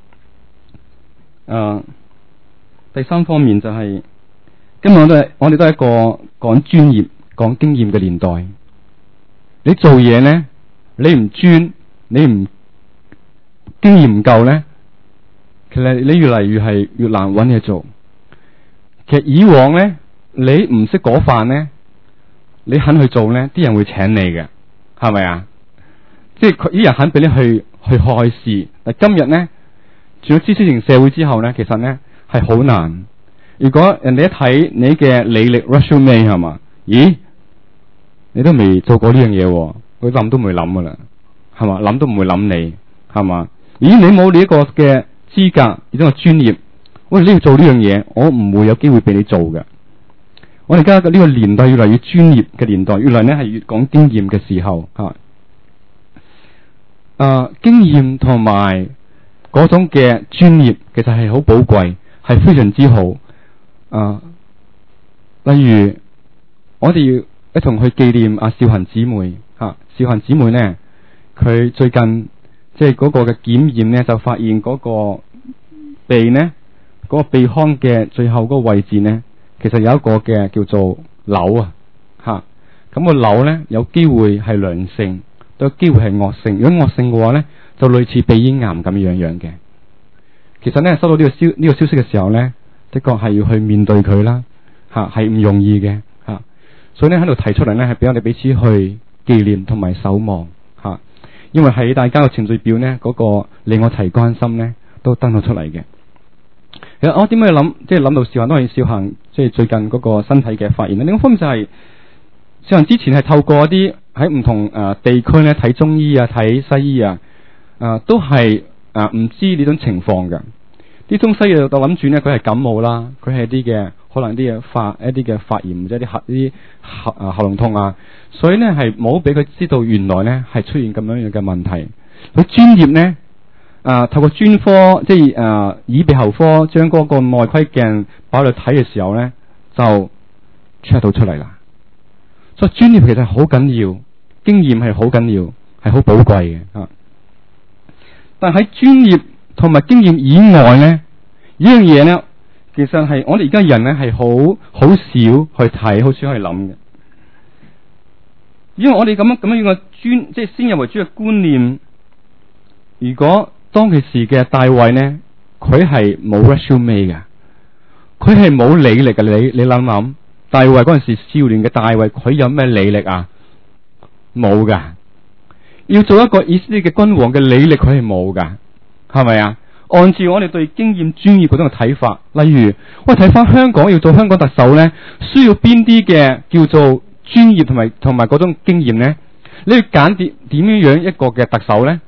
第三方面就係、今日我哋都係一個講專業、講經驗嘅年代。你做嘢呢，你唔專，你唔經驗唔夠呢，其實你越嚟越難揾嘢做。其實以往呢，你唔識嗰飯呢，你肯去做呢，啲人會請你嘅，係咪啊？即係啲人肯俾你去開試。但今日呢，住咗知識型社會之後呢，其實呢係好難。如果人哋一睇你嘅履歷 resume 係嘛？咦？你都未做過呢樣嘢，佢諗都唔會諗噶啦，係嘛？諗都唔會諗你，係嘛？咦？你冇呢一個嘅資格，呢個專業，喂，你要做呢樣嘢，我唔會有機會俾你做嘅。我哋而家呢個年代越嚟越專業嘅年代，越嚟呢係越講經驗嘅時候，經驗同埋嗰種嘅專業，其實係好寶貴，係非常之好。例如我哋要一同去紀念阿少恒姊妹，少恒姊妹呢，佢最近即係嗰個嘅檢驗呢，就發現嗰個鼻呢，嗰個鼻腔嘅最後嗰個位置呢，其實有一個嘅叫做瘤啊，吓，咁個瘤呢，有機會係良性，都有機會係惡性。如果惡性嘅話呢，就類似鼻咽癌咁樣嘅。其實呢，收到呢個消息嘅時候呢，的確係要去面對佢啦，吓，係唔容易嘅，吓。所以呢，喺度提出嚟呢，係俾我哋彼此去紀念同埋守望，吓。因為喺大家嘅程序表呢，嗰個令我提關心呢，都登到出嚟嘅。其實我點解諗，即係諗到少行都係少行，即係最近嗰個身體嘅發現呢。另一方面就係少行之前係透過一啲喺唔同地區呢睇中醫啊、睇西醫啊，都係唔知呢種情況嘅。啲中西藥就諗住呢，佢係感冒啦，佢係啲嘅可能啲嘅發炎或者啲喉嚨痛啊，所以呢係冇俾佢知道原來呢係出現咁樣嘅問題。佢專業呢。透過專科，即係耳鼻喉科，將嗰個內窺鏡擺落去睇嘅時候呢，就 check 到出嚟啦。所以專業其實好緊要，經驗係好緊要，係好寶貴嘅。但喺專業同埋經驗以外呢，呢樣嘢呢，其實係我哋而家人呢係好少去睇，好少去諗嘅。因為我哋咁樣嘅即係先入為主嘅觀念，如果當其時嘅大衛呢，佢係冇 resume 嘅，佢係冇履歷嘅。你諗諗，大衛嗰陣時少年嘅大衛，佢有咩履歷啊？冇噶。要做一個以色列嘅君王嘅履歷，佢係冇噶，係咪啊？按照我哋對經驗專業嗰種嘅睇法，例如我睇翻香港要做香港特首呢，需要邊啲嘅叫做專業同埋嗰種經驗呢？你要揀點樣一個嘅特首呢？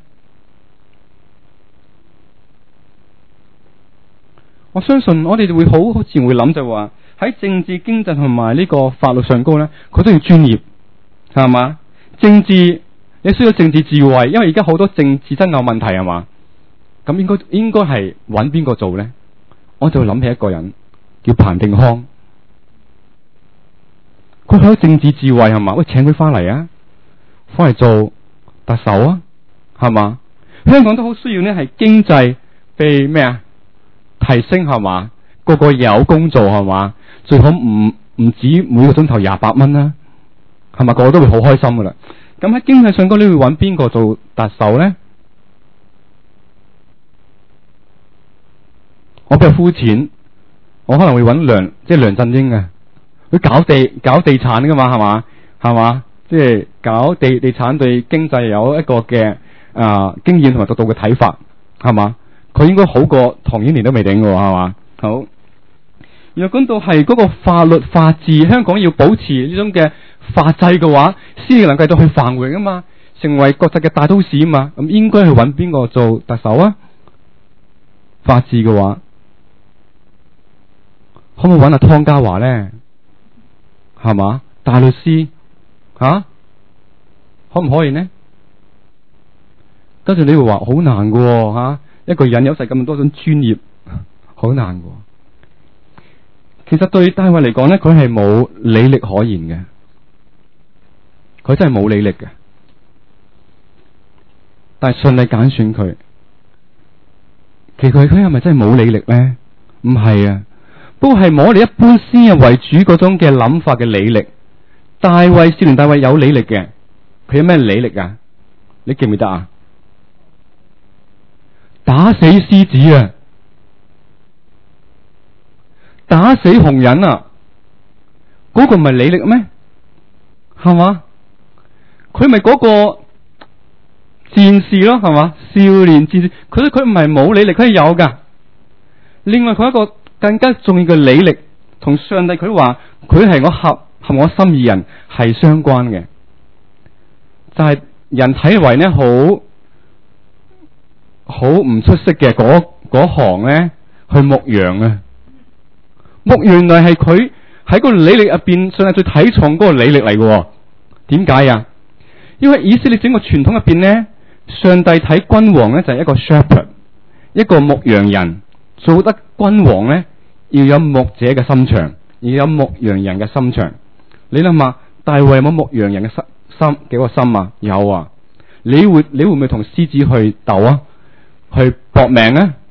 我相信我哋會好自然會諗就話喺政治、經濟同埋呢個法律上高呢，佢都要專業，係嘛？政治你需要政治智慧，因為而家好多政治爭拗問題，係嘛？咁應該係揾邊個做呢？我就會諗起一個人叫彭定康，佢好有政治智慧，係嘛？喂，請佢翻嚟啊，翻嚟做特首啊，係嘛？香港都好需要呢，係經濟被咩啊？提升，係嘛？個個有工做，係嘛？最好唔止每個鐘頭28蚊啦，係咪？個個都會好開心噶啦。咁喺經濟上高，你會揾邊個做特首呢？我比較膚淺，我可能會揾梁振英嘅，佢搞地產噶嘛，係嘛？即係搞地產對經濟有一個嘅經驗同埋獨到嘅睇法，係嘛？佢應該好過唐英年都未頂嘅，係嘛？好。若講到係嗰個法律法治，香港要保持呢種嘅法制嘅話，先至能繼續去繁榮啊嘛，成為國際嘅大都市啊嘛。咁應該去揾邊個做特首啊？法治嘅話，可唔可以揾阿湯家驊呢？係嘛？大律師可唔可以呢？跟住你會話好難嘅一個人有晒咁多種專業，好難嘅。其實對大衛嚟講呢，佢係冇履歷可言嘅，佢真係冇履歷嘅。但係上帝揀選佢，其實佢係咪真係冇履歷呢？唔係啊，不過係我哋一般先入為主嗰種嘅諗法嘅履歷。大衛，少年大衛有履歷嘅，佢有咩履歷啊？你記唔記得啊？打死獅子啊！打死紅人啊！嗰個唔係履歷咩？係嘛？佢咪嗰個戰士咯，係嘛？少年戰士，佢唔係冇履歷，佢係有噶。另外佢一個更加重要嘅履歷，同上帝佢話佢係我合我心意人係相關嘅，就係人睇為呢好唔出色嘅嗰行呢，去牧羊啊！牧羊原來係佢喺個履歷入邊，上帝最睇重嗰個履歷嚟嘅。點解啊？因為以色列整個傳統入邊呢，上帝睇君王呢，就係一個 shepherd， 一個牧羊人。做得君王呢，要有牧者嘅心腸，要有牧羊人嘅心腸。你諗下，大衛有冇牧羊人嘅心幾個心啊？有啊！你會唔會同獅子去鬥啊？去搏命啊！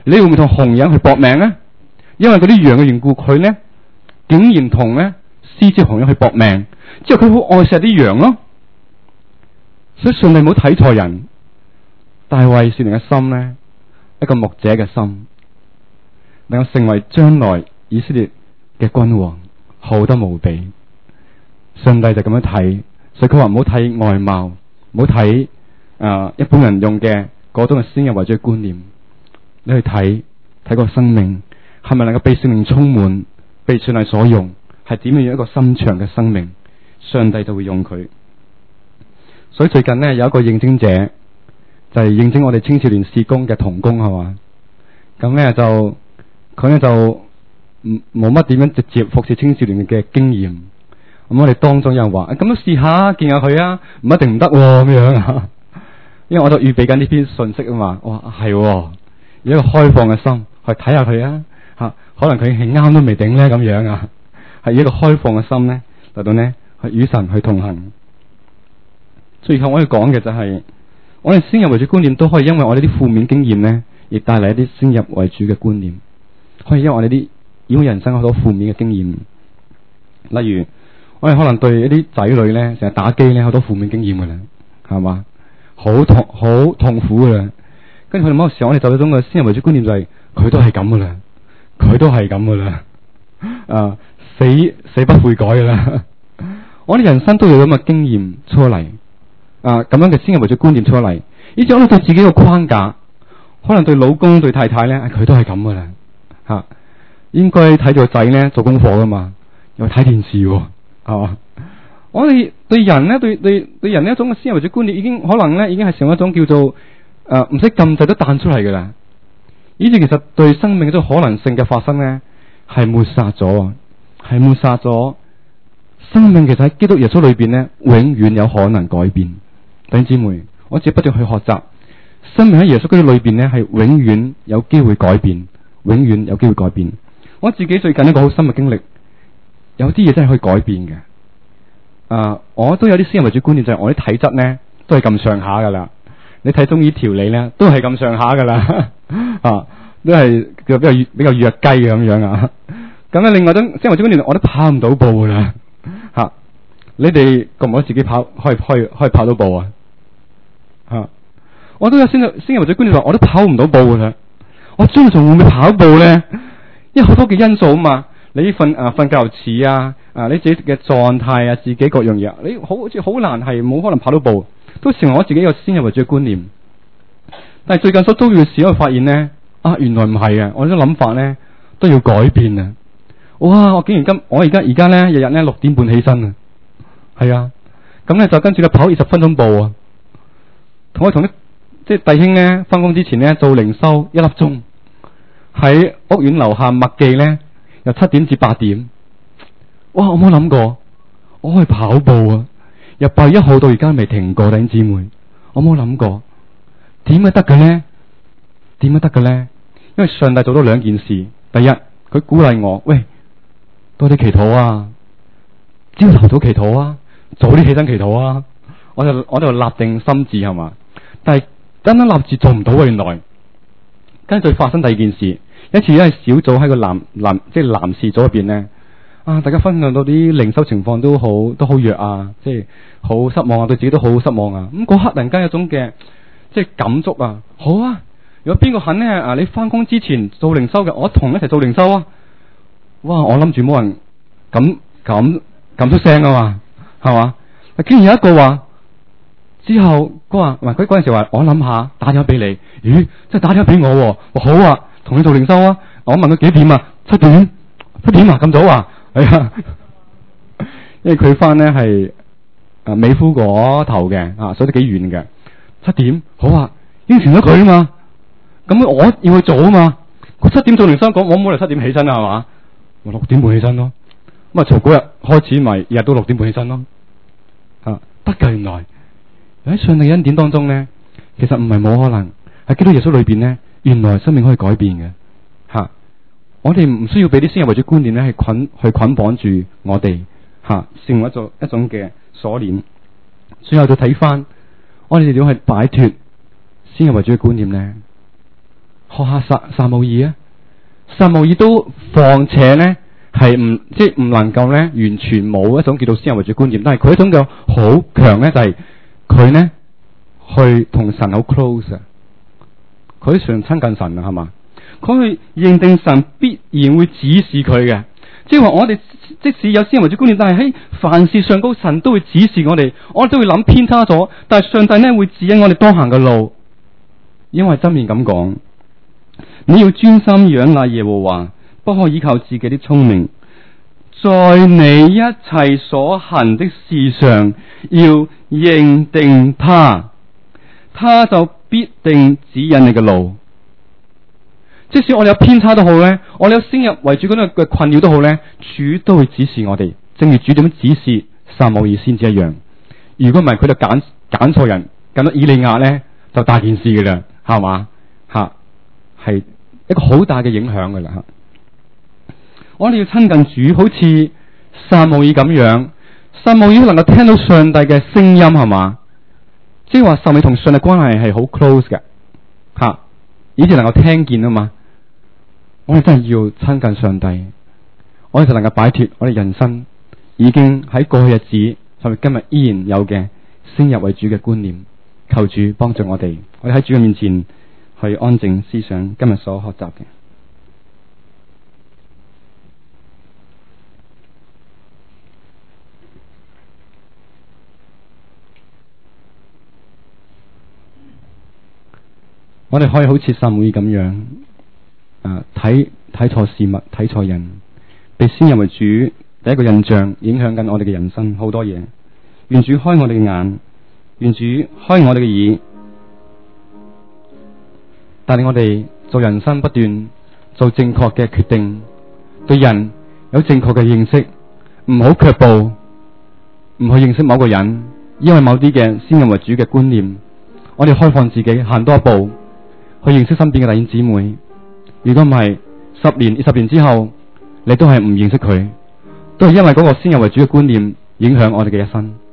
你會唔會同紅羊去搏命呢？因為嗰啲羊嘅緣故，佢呢竟然同呢獅子紅羊去搏命，之後佢好愛錫啲羊咯。所以上帝冇睇錯人，大衛少年嘅心呢，一個牧者嘅心，能夠成為將來以色列嘅君王，好得無比。上帝就咁樣睇，所以佢話唔好睇外貌，唔好睇一般人用嘅嗰種嘅先入為主嘅觀念，你去睇個生命係咪能夠被聖靈充滿，被上帝所用，係點樣一個心腸嘅生命，上帝就會用佢。所以最近呢，有一個應徵者，就係應徵我哋青少年事工嘅同工係嘛，咁呢就佢呢就冇乜點樣直接服侍青少年嘅經驗。咁我哋當中有人話咁都試下見下佢啊，唔一定唔得咁樣啊。因為我就預備緊呢篇信息啊嘛，哇係，以一個開放嘅心去睇下佢啊，吓可能佢係啱都未定咧咁樣啊，係以一個開放嘅心咧嚟到呢去與神去同行。最後我要講嘅就係，我哋先入為主觀念都可以因為我哋啲負面經驗呢，而帶嚟一啲先入為主嘅觀念，可以因為我哋啲以往人生好多負面嘅經驗，例如我哋可能對一啲仔女呢，成日打機呢，好多負面經驗噶啦，係嘛，好痛苦噶啦。跟住佢哋某個時候，我哋就有種嘅先入為主觀念就係佢都係咁噶啦，佢都係咁噶啦，死不悔改噶啦。我哋人生都有咁嘅經驗出嚟。咁樣嘅先入為主觀念出嚟，以至我哋對自己個框架，可能對老公對太太咧，佢都係咁噶啦，吓應該睇住個仔咧做功課噶嘛，又睇電視係嘛。我哋對人咧，對人呢一種嘅先入為主觀念，已經可能咧已經係成為一種叫做唔使禁制都彈出嚟噶啦，以至其實對生命嗰種可能性嘅發生咧係抹殺咗，係抹殺咗生命。其實喺基督耶穌裏邊咧，永遠有可能改變。弟兄姊妹，我只不斷去學習，生命喺耶穌基督裏邊呢係永遠有機會改變，永遠有機會改變。我自己最近一個好深嘅經歷，有啲嘢真係可以改變嘅。我都有啲先入為主觀念，就係我啲體質呢都係咁上下噶啦。你睇中醫調理呢都係咁上下噶啦，都係比較弱雞咁樣啊。咁咧，另外先入為主觀念，我都跑唔到步噶啦。你哋覺唔覺得自己可以跑到步啊？我都有先入為主觀念話，我都跑唔到步噶啦。我將來仲會唔會跑步咧？因為好多嘅因素啊嘛，你瞓覺又遲啊，你自己嘅狀態啊，自己各樣嘢，你好似好難係冇可能跑到步，都成為我自己一個先入為主嘅觀念。但係最近所遭遇嘅事，我發現咧，原來唔係啊，我啲諗法咧都要改變啊！哇，我竟然我而家咧日日咧6點半起身啊，係啊，咁咧就跟住咧跑20分鐘步啊，同啲即係弟兄咧翻工之前咧做靈修1粒鐘，喺屋苑樓下麥記咧由7點至8點，哇！我冇諗過我可以跑步啊，由8月1號到而家未停過，弟兄姊妹，我冇諗過點解得嘅咧？點解得嘅咧？因為上帝做到2件事，第一，佢鼓勵我，喂，多啲祈禱啊，朝頭早祈禱啊，早啲起身祈禱啊，我就立定心志係嘛，但係單單立志做唔到啊，原來跟住發生第2件事，一次因為小組喺個即係男士組入邊咧，大家分享到啲靈修情況都好弱啊，即係好失望啊，對自己都好失望啊，咁嗰刻突然間有種嘅即係感觸啊，好啊，如果邊個肯咧你翻工之前做靈修嘅，我同一齊做靈修啊，哇！我諗住冇人咁出聲啊嘛，係嘛？竟然有一個話之後，佢話唔係佢嗰陣時話，我諗下打電話俾你，咦？即係打電話俾我，好啊，同你做靈修啊！我問佢幾點啊？7點啊？咁早啊？係啊，因為佢翻呢係美孚嗰頭嘅，所以都幾遠嘅。7點好啊，應承咗佢啊嘛，咁我要去做啊嘛。佢7點做靈修講，我冇理由7點起身啊，係嘛？我6點半起身咯。咁從嗰日開始咪日都6點半起身咯。得㗎，原來喺上帝恩典當中呢，其實唔係冇可能喺基督耶穌裏邊呢，原來生命可以改變嘅。我哋唔需要俾啲先入為主觀念咧，去捆綁住我哋，成為一種嘅鎖鏈。最後就睇翻我哋點去擺脫先入為主嘅觀念呢？ 學下撒母耳啊，撒母耳都況且呢係唔能夠呢完全冇一種叫做先入為主觀念，但係佢一種嘅好強呢，就係佢呢去同神好 close 啊，佢常親近神啊，係嘛？佢去認定神必然會指示佢嘅，即係話我哋即使有先入為主觀念，但係喺凡事上高神都會指示我哋都會諗偏差咗，但係上帝呢會指引我哋當行嘅路，因為箴言咁講，你要專心仰賴耶和華，不可依靠自己的聰明，在你一切所行的事上要認定他，他就必定指引你嘅路。即使我哋有偏差都好呢，我哋有先入為主嗰種嘅困擾都好呢，主都會指示我哋，正如主點樣指示撒母耳先知一樣。如果唔係，佢就揀錯人，揀到以利亞呢，就大件事嘅啦，係嘛？吓，係一個好大嘅影響嘅啦。吓，我哋要親近主，好似撒母耳咁樣，撒母耳能夠聽到上帝嘅聲音，係嘛？即係話撒母耳同上帝關係係好 close 嘅，吓，以前能夠聽見啊嘛。我哋真係要親近上帝，我哋就能夠擺脫我哋人生已經喺過去日子，甚至今日依然有嘅先入為主嘅觀念。求主幫助我哋喺主嘅面前去安靜思想今日所學習嘅。我哋可以好似撒母耳咁樣。睇錯事物，睇錯人，被先入為主第一個印象影響緊我哋嘅人生好多嘢。願主開我哋嘅眼，願主開我哋嘅耳，帶領我哋做人生不斷做正確嘅決定，對人有正確嘅認識，唔好卻步，唔去認識某個人，因為某啲嘅先入為主嘅觀念，我哋開放自己行多一步，去認識身邊嘅弟兄姊妹。如果唔係10年、20年之後，你都係唔認識佢，都係因為嗰個先入為主嘅觀念影響我哋嘅一生。